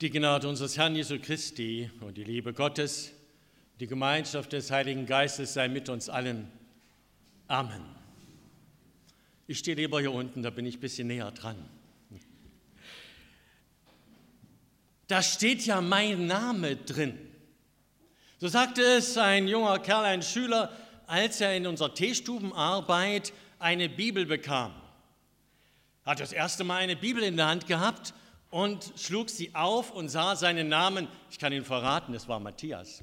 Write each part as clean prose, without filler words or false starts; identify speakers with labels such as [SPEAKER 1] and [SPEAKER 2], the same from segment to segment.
[SPEAKER 1] Die Gnade unseres Herrn Jesu Christi und die Liebe Gottes, die Gemeinschaft des Heiligen Geistes sei mit uns allen. Amen. Ich stehe lieber hier unten, da bin ich ein bisschen näher dran. Da steht ja mein Name drin. So sagte es ein junger Kerl, ein Schüler, als er in unserer Teestubenarbeit eine Bibel bekam. Er hat das erste Mal eine Bibel in der Hand gehabt und schlug sie auf und sah seinen Namen. Ich kann ihn verraten, es war Matthias.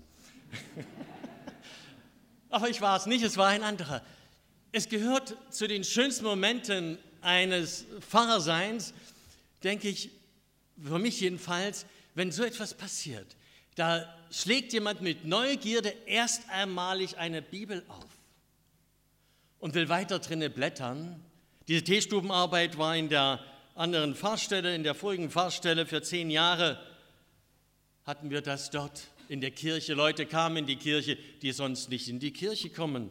[SPEAKER 1] Aber ich war es nicht, es war ein anderer. Es gehört zu den schönsten Momenten eines Pfarrerseins, denke ich, für mich jedenfalls, wenn so etwas passiert. Da schlägt jemand mit Neugierde erst einmalig eine Bibel auf und will weiter drinne blättern. Diese Teestubenarbeit war in der anderen Pfarrstelle, in der vorigen Pfarrstelle für 10 Jahre hatten wir das dort in der Kirche. Leute kamen in die Kirche, die sonst nicht in die Kirche kommen.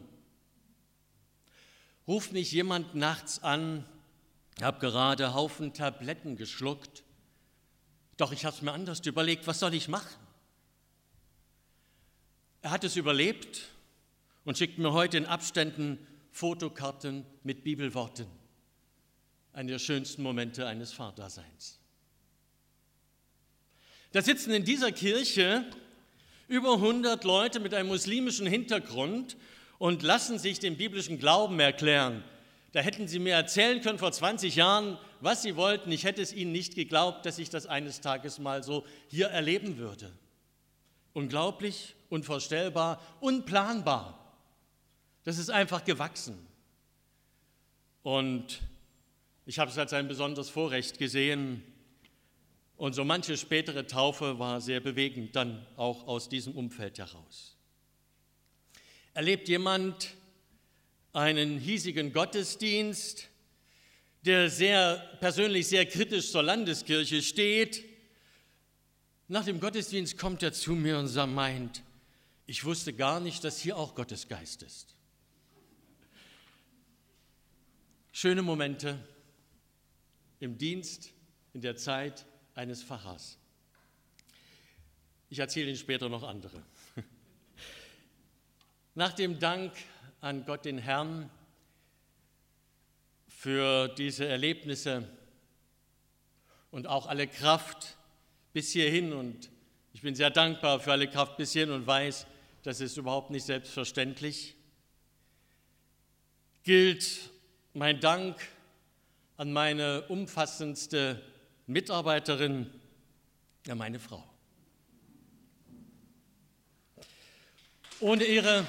[SPEAKER 1] Ruft mich jemand nachts an, ich habe gerade Haufen Tabletten geschluckt, doch ich habe es mir anders überlegt, was soll ich machen? Er hat es überlebt und schickt mir heute in Abständen Fotokarten mit Bibelworten. Einer der schönsten Momente eines Pfarrdaseins. Da sitzen in dieser Kirche über 100 Leute mit einem muslimischen Hintergrund und lassen sich den biblischen Glauben erklären. Da hätten sie mir erzählen können vor 20 Jahren, was sie wollten. Ich hätte es ihnen nicht geglaubt, dass ich das eines Tages mal so hier erleben würde. Unglaublich, unvorstellbar, unplanbar. Das ist einfach gewachsen. Und ich habe es als ein besonderes Vorrecht gesehen. Und so manche spätere Taufe war sehr bewegend, dann auch aus diesem Umfeld heraus. Erlebt jemand einen hiesigen Gottesdienst, der persönlich sehr kritisch zur Landeskirche steht? Nach dem Gottesdienst kommt er zu mir und meint, ich wusste gar nicht, dass hier auch Gottes Geist ist. Schöne Momente im Dienst, in der Zeit eines Pfarrers. Ich erzähle Ihnen später noch andere. Nach dem Dank an Gott den Herrn für diese Erlebnisse und auch alle Kraft bis hierhin, und ich bin sehr dankbar für alle Kraft bis hierhin und weiß, das ist überhaupt nicht selbstverständlich, gilt mein Dank an meine umfassendste Mitarbeiterin, ja, meine Frau. Ohne ihre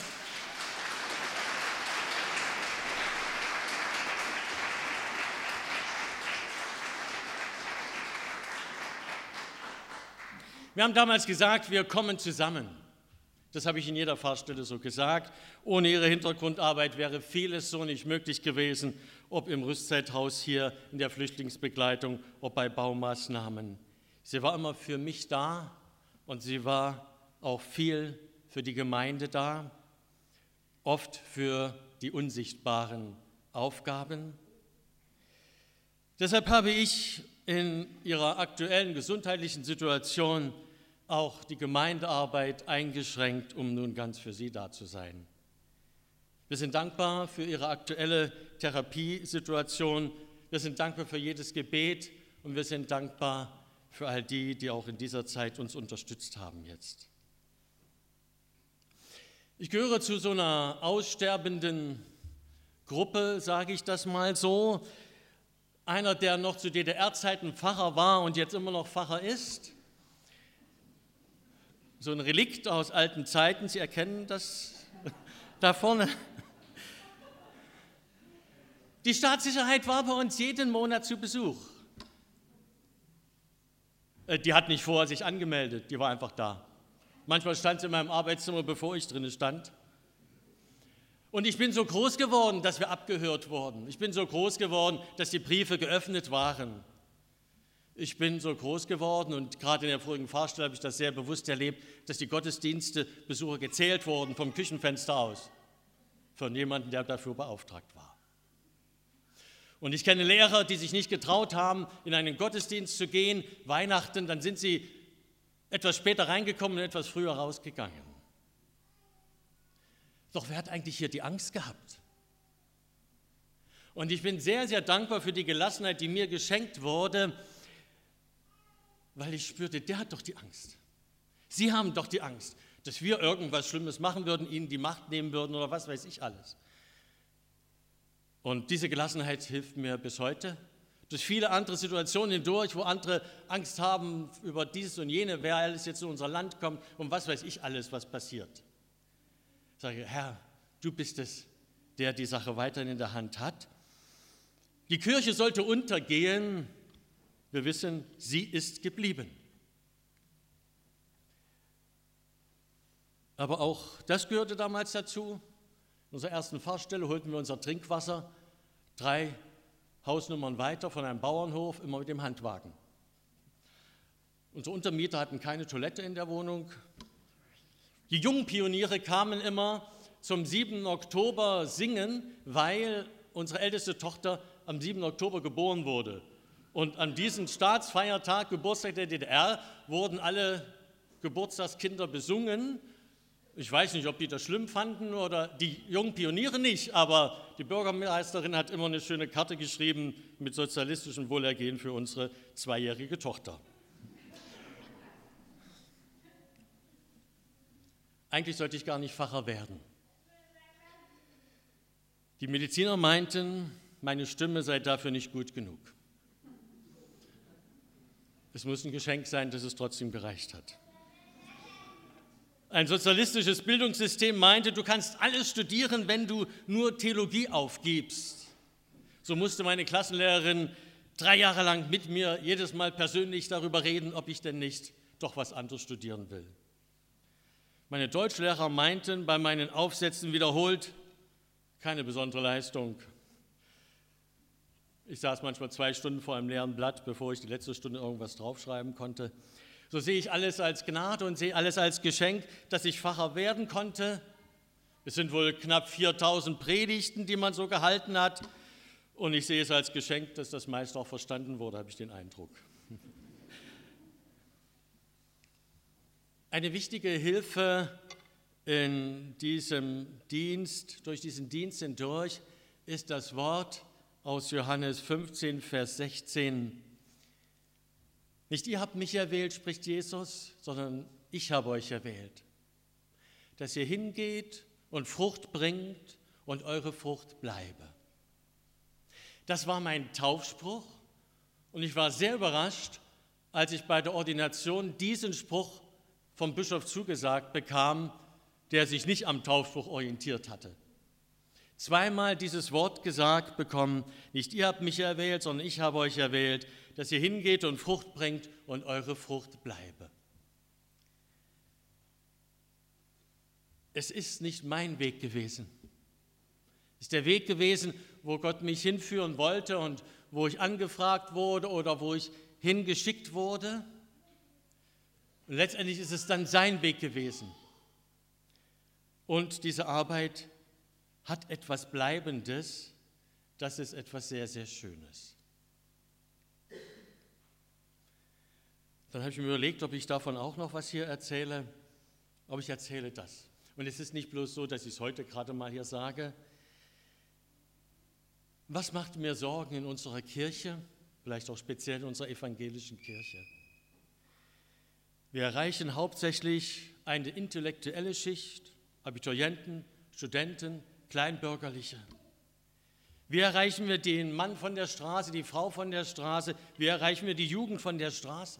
[SPEAKER 1] Wir haben damals gesagt, wir kommen zusammen. Das habe ich in jeder Pfarrstelle so gesagt. Ohne ihre Hintergrundarbeit wäre vieles so nicht möglich gewesen, ob im Rüstzeithaus hier in der Flüchtlingsbegleitung, ob bei Baumaßnahmen. Sie war immer für mich da und sie war auch viel für die Gemeinde da, oft für die unsichtbaren Aufgaben. Deshalb habe ich in ihrer aktuellen gesundheitlichen Situation auch die Gemeindearbeit eingeschränkt, um nun ganz für sie da zu sein. Wir sind dankbar für ihre aktuelle Therapiesituation, wir sind dankbar für jedes Gebet und wir sind dankbar für all die, die auch in dieser Zeit uns unterstützt haben jetzt. Ich gehöre zu so einer aussterbenden Gruppe, sage ich das mal so. Einer, der noch zu DDR-Zeiten Pfarrer war und jetzt immer noch Pfarrer ist. So ein Relikt aus alten Zeiten, Sie erkennen das da vorne. Die Staatssicherheit war bei uns jeden Monat zu Besuch. Die hat nicht vorher sich angemeldet, die war einfach da. Manchmal stand sie in meinem Arbeitszimmer, bevor ich drin stand. Und ich bin so groß geworden, dass wir abgehört wurden. Ich bin so groß geworden, dass die Briefe geöffnet waren. Ich bin so groß geworden und gerade in der vorigen Pfarrstelle habe ich das sehr bewusst erlebt, dass die Gottesdienstebesucher gezählt wurden vom Küchenfenster aus, von jemandem, der dafür beauftragt war. Und ich kenne Lehrer, die sich nicht getraut haben, in einen Gottesdienst zu gehen, Weihnachten, dann sind sie etwas später reingekommen und etwas früher rausgegangen. Doch wer hat eigentlich hier die Angst gehabt? Und ich bin sehr, sehr dankbar für die Gelassenheit, die mir geschenkt wurde, weil ich spürte, der hat doch die Angst. Sie haben doch die Angst, dass wir irgendwas Schlimmes machen würden, ihnen die Macht nehmen würden oder was weiß ich alles. Und diese Gelassenheit hilft mir bis heute. Durch viele andere Situationen hindurch, wo andere Angst haben über dieses und jene, wer alles jetzt in unser Land kommt und was weiß ich alles, was passiert. Ich sage, Herr, du bist es, der die Sache weiterhin in der Hand hat. Die Kirche sollte untergehen. Wir wissen, sie ist geblieben. Aber auch das gehörte damals dazu. In unserer ersten Pfarrstelle holten wir unser Trinkwasser 3 Hausnummern weiter von einem Bauernhof, immer mit dem Handwagen. Unsere Untermieter hatten keine Toilette in der Wohnung. Die jungen Pioniere kamen immer zum 7. Oktober singen, weil unsere älteste Tochter am 7. Oktober geboren wurde. Und an diesem Staatsfeiertag, Geburtstag der DDR, wurden alle Geburtstagskinder besungen. Ich weiß nicht, ob die das schlimm fanden oder die jungen Pioniere nicht, aber die Bürgermeisterin hat immer eine schöne Karte geschrieben mit sozialistischem Wohlergehen für unsere 2-jährige Tochter. Eigentlich sollte ich gar nicht Pfarrer werden. Die Mediziner meinten, meine Stimme sei dafür nicht gut genug. Es muss ein Geschenk sein, dass es trotzdem gereicht hat. Ein sozialistisches Bildungssystem meinte, du kannst alles studieren, wenn du nur Theologie aufgibst. So musste meine Klassenlehrerin 3 Jahre lang mit mir jedes Mal persönlich darüber reden, ob ich denn nicht doch was anderes studieren will. Meine Deutschlehrer meinten bei meinen Aufsätzen wiederholt, keine besondere Leistung. Ich saß manchmal 2 Stunden vor einem leeren Blatt, bevor ich die letzte Stunde irgendwas draufschreiben konnte. So sehe ich alles als Gnade und sehe alles als Geschenk, dass ich Pfarrer werden konnte. Es sind wohl knapp 4.000 Predigten, die man so gehalten hat. Und ich sehe es als Geschenk, dass das meist auch verstanden wurde, habe ich den Eindruck. Eine wichtige Hilfe in diesem Dienst, durch diesen Dienst hindurch, ist das Wort aus Johannes 15, Vers 16. Nicht ihr habt mich erwählt, spricht Jesus, sondern ich habe euch erwählt, dass ihr hingeht und Frucht bringt und eure Frucht bleibe. Das war mein Taufspruch und ich war sehr überrascht, als ich bei der Ordination diesen Spruch vom Bischof zugesagt bekam, der sich nicht am Taufspruch orientiert hatte. 2-mal dieses Wort gesagt bekommen, nicht ihr habt mich erwählt, sondern ich habe euch erwählt, dass ihr hingeht und Frucht bringt und eure Frucht bleibe. Es ist nicht mein Weg gewesen. Es ist der Weg gewesen, wo Gott mich hinführen wollte und wo ich angefragt wurde oder wo ich hingeschickt wurde. Und letztendlich ist es dann sein Weg gewesen. Und diese Arbeit hat etwas Bleibendes, das ist etwas sehr, sehr Schönes. Dann habe ich mir überlegt, ob ich davon auch noch was hier erzähle, aber ich erzähle das. Und es ist nicht bloß so, dass ich es heute gerade mal hier sage. Was macht mir Sorgen in unserer Kirche, vielleicht auch speziell in unserer evangelischen Kirche? Wir erreichen hauptsächlich eine intellektuelle Schicht, Abiturienten, Studenten, Kleinbürgerliche. Wie erreichen wir den Mann von der Straße, die Frau von der Straße? Wie erreichen wir die Jugend von der Straße?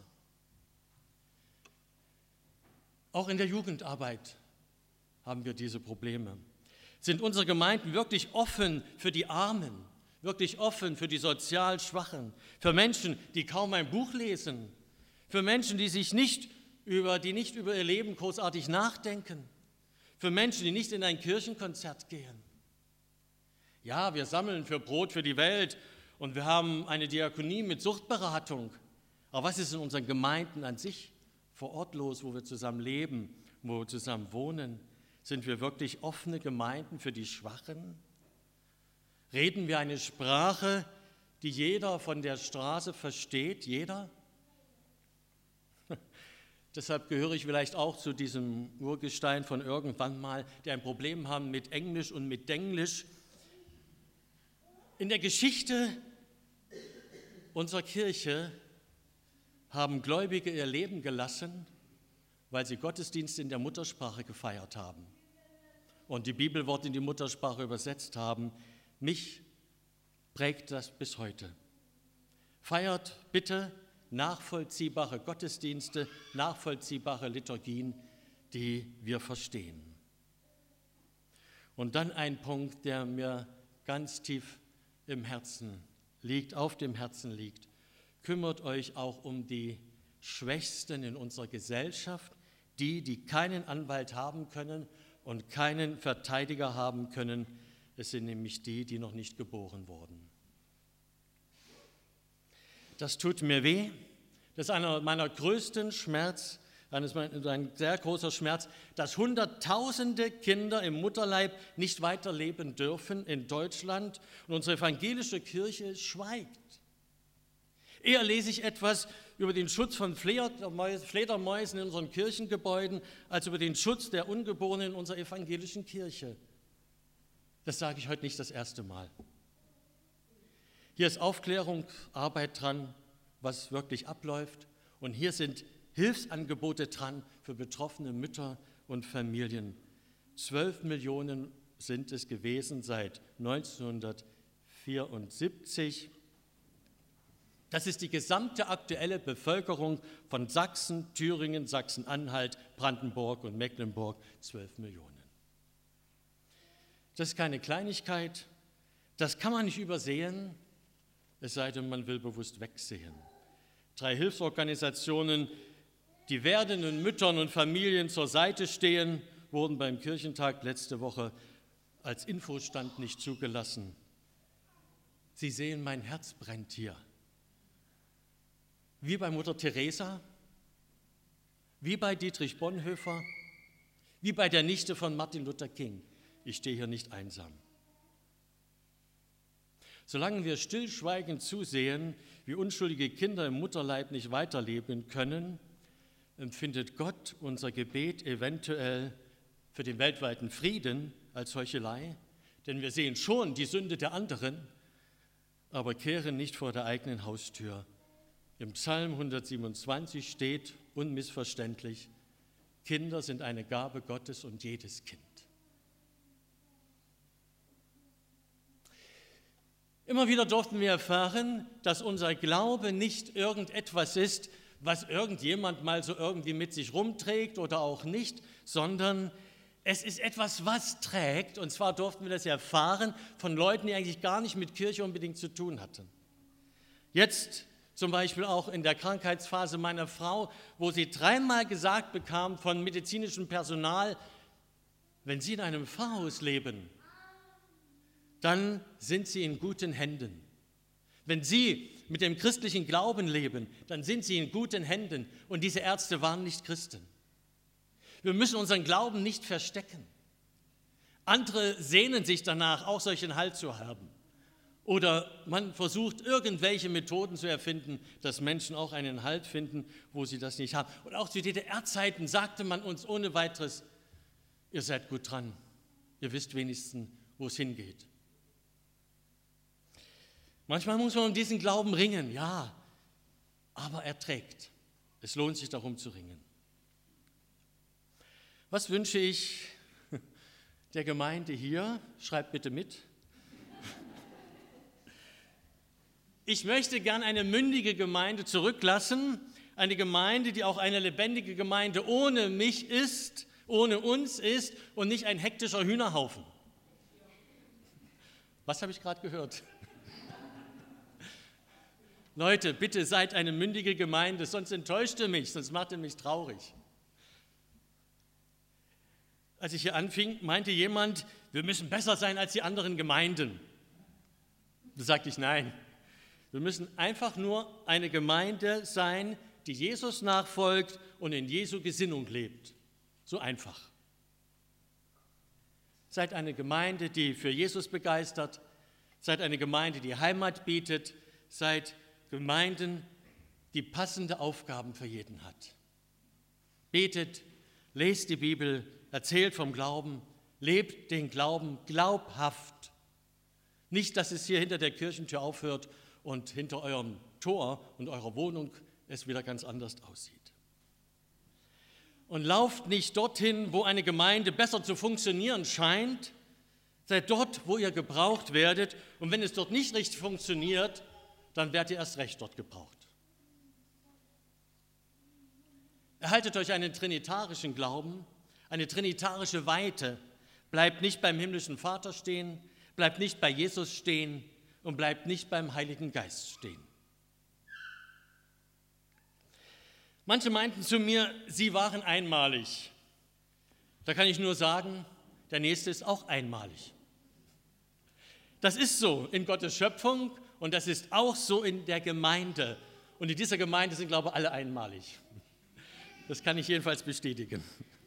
[SPEAKER 1] Auch in der Jugendarbeit haben wir diese Probleme. Sind unsere Gemeinden wirklich offen für die Armen, wirklich offen für die sozial Schwachen, für Menschen, die kaum ein Buch lesen, für Menschen, die nicht über ihr Leben großartig nachdenken, für Menschen, die nicht in ein Kirchenkonzert gehen? Ja, wir sammeln für Brot für die Welt und wir haben eine Diakonie mit Suchtberatung. Aber was ist in unseren Gemeinden an sich vor Ort los, wo wir zusammen leben, wo wir zusammen wohnen? Sind wir wirklich offene Gemeinden für die Schwachen? Reden wir eine Sprache, die jeder von der Straße versteht? Jeder? Deshalb gehöre ich vielleicht auch zu diesem Urgestein von irgendwann mal, die ein Problem haben mit Englisch und mit Denglisch. In der Geschichte unserer Kirche haben Gläubige ihr Leben gelassen, weil sie Gottesdienst in der Muttersprache gefeiert haben und die Bibelworte in die Muttersprache übersetzt haben. Mich prägt das bis heute. Feiert bitte nachvollziehbare Gottesdienste, nachvollziehbare Liturgien, die wir verstehen. Und dann ein Punkt, der mir ganz tief im Herzen liegt, auf dem Herzen liegt. Kümmert euch auch um die Schwächsten in unserer Gesellschaft, die keinen Anwalt haben können und keinen Verteidiger haben können. Es sind nämlich die noch nicht geboren wurden. Das tut mir weh. Das ist einer meiner größten Schmerz, ein sehr großer Schmerz, dass Hunderttausende Kinder im Mutterleib nicht weiterleben dürfen in Deutschland und unsere evangelische Kirche schweigt. Eher lese ich etwas über den Schutz von Fledermäusen in unseren Kirchengebäuden, als über den Schutz der Ungeborenen in unserer evangelischen Kirche. Das sage ich heute nicht das erste Mal. Hier ist Aufklärung, Arbeit dran, was wirklich abläuft. Und hier sind Hilfsangebote dran für betroffene Mütter und Familien. 12 Millionen sind es gewesen seit 1974. Das ist die gesamte aktuelle Bevölkerung von Sachsen, Thüringen, Sachsen-Anhalt, Brandenburg und Mecklenburg, 12 Millionen. Das ist keine Kleinigkeit, das kann man nicht übersehen, es sei denn, man will bewusst wegsehen. 3 Hilfsorganisationen, die werdenden Müttern und Familien zur Seite stehen, wurden beim Kirchentag letzte Woche als Infostand nicht zugelassen. Sie sehen, mein Herz brennt hier. Wie bei Mutter Teresa, wie bei Dietrich Bonhoeffer, wie bei der Nichte von Martin Luther King. Ich stehe hier nicht einsam. Solange wir stillschweigend zusehen, wie unschuldige Kinder im Mutterleib nicht weiterleben können, empfindet Gott unser Gebet eventuell für den weltweiten Frieden als Heuchelei, denn wir sehen schon die Sünde der anderen, aber kehren nicht vor der eigenen Haustür. Im Psalm 127 steht unmissverständlich: Kinder sind eine Gabe Gottes und jedes Kind. Immer wieder durften wir erfahren, dass unser Glaube nicht irgendetwas ist, was irgendjemand mal so irgendwie mit sich rumträgt oder auch nicht, sondern es ist etwas, was trägt. Und zwar durften wir das erfahren von Leuten, die eigentlich gar nicht mit Kirche unbedingt zu tun hatten. Jetzt zum Beispiel auch in der Krankheitsphase meiner Frau, wo sie 3-mal gesagt bekam von medizinischem Personal: Wenn Sie in einem Pfarrhaus leben, dann sind Sie in guten Händen. Wenn Sie mit dem christlichen Glauben leben, dann sind Sie in guten Händen. Und diese Ärzte waren nicht Christen. Wir müssen unseren Glauben nicht verstecken. Andere sehnen sich danach, auch solchen Halt zu haben. Oder man versucht, irgendwelche Methoden zu erfinden, dass Menschen auch einen Halt finden, wo sie das nicht haben. Und auch zu DDR-Zeiten sagte man uns ohne weiteres: Ihr seid gut dran, ihr wisst wenigstens, wo es hingeht. Manchmal muss man um diesen Glauben ringen, ja, aber er trägt. Es lohnt sich, darum zu ringen. Was wünsche ich der Gemeinde hier? Schreibt bitte mit. Ich möchte gern eine mündige Gemeinde zurücklassen, eine Gemeinde, die auch eine lebendige Gemeinde ohne mich ist, ohne uns ist und nicht ein hektischer Hühnerhaufen. Was habe ich gerade gehört? Leute, bitte seid eine mündige Gemeinde, sonst enttäuscht ihr mich, sonst macht ihr mich traurig. Als ich hier anfing, meinte jemand, wir müssen besser sein als die anderen Gemeinden. Da sagte ich, nein. Wir müssen einfach nur eine Gemeinde sein, die Jesus nachfolgt und in Jesu Gesinnung lebt. So einfach. Seid eine Gemeinde, die für Jesus begeistert. Seid eine Gemeinde, die Heimat bietet. Seid Gemeinden, die passende Aufgaben für jeden hat. Betet, lest die Bibel, erzählt vom Glauben, lebt den Glauben glaubhaft. Nicht, dass es hier hinter der Kirchentür aufhört und hinter eurem Tor und eurer Wohnung es wieder ganz anders aussieht. Und lauft nicht dorthin, wo eine Gemeinde besser zu funktionieren scheint. Seid dort, wo ihr gebraucht werdet. Und wenn es dort nicht richtig funktioniert, dann werdet ihr erst recht dort gebraucht. Erhaltet euch einen trinitarischen Glauben, eine trinitarische Weite. Bleibt nicht beim himmlischen Vater stehen, bleibt nicht bei Jesus stehen und bleibt nicht beim Heiligen Geist stehen. Manche meinten zu mir, sie waren einmalig. Da kann ich nur sagen, der Nächste ist auch einmalig. Das ist so in Gottes Schöpfung und das ist auch so in der Gemeinde. Und in dieser Gemeinde sind, glaube ich, alle einmalig. Das kann ich jedenfalls bestätigen.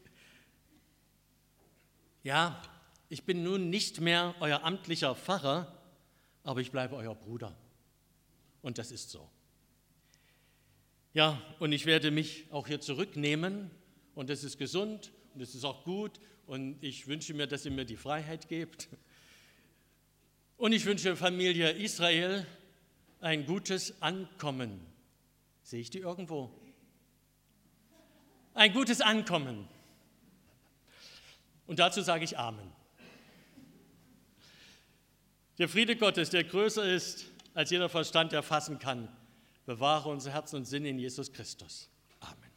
[SPEAKER 1] Ja, ich bin nun nicht mehr euer amtlicher Pfarrer, aber ich bleibe euer Bruder. Und das ist so. Ja, und ich werde mich auch hier zurücknehmen und das ist gesund und das ist auch gut und ich wünsche mir, dass ihr mir die Freiheit gebt. Und ich wünsche Familie Israel ein gutes Ankommen. Sehe ich die irgendwo? Ein gutes Ankommen. Und dazu sage ich Amen. Der Friede Gottes, der größer ist, als jeder Verstand erfassen kann, bewahre unser Herz und Sinn in Jesus Christus. Amen.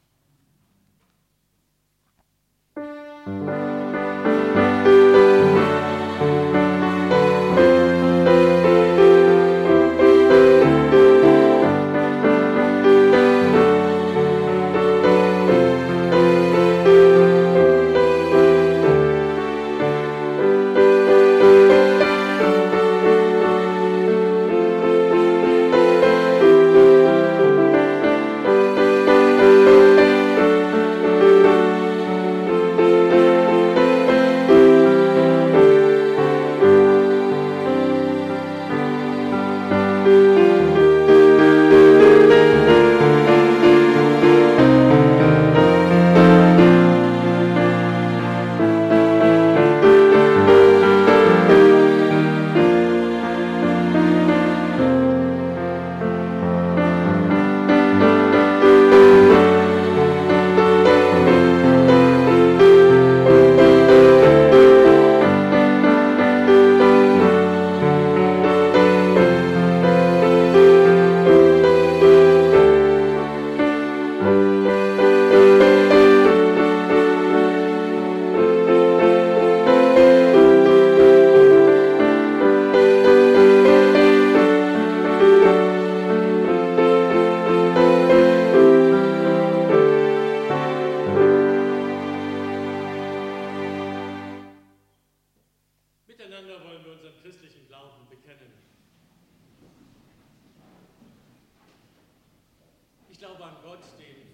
[SPEAKER 1] Miteinander wollen wir unseren christlichen Glauben bekennen. Ich glaube an Gott, den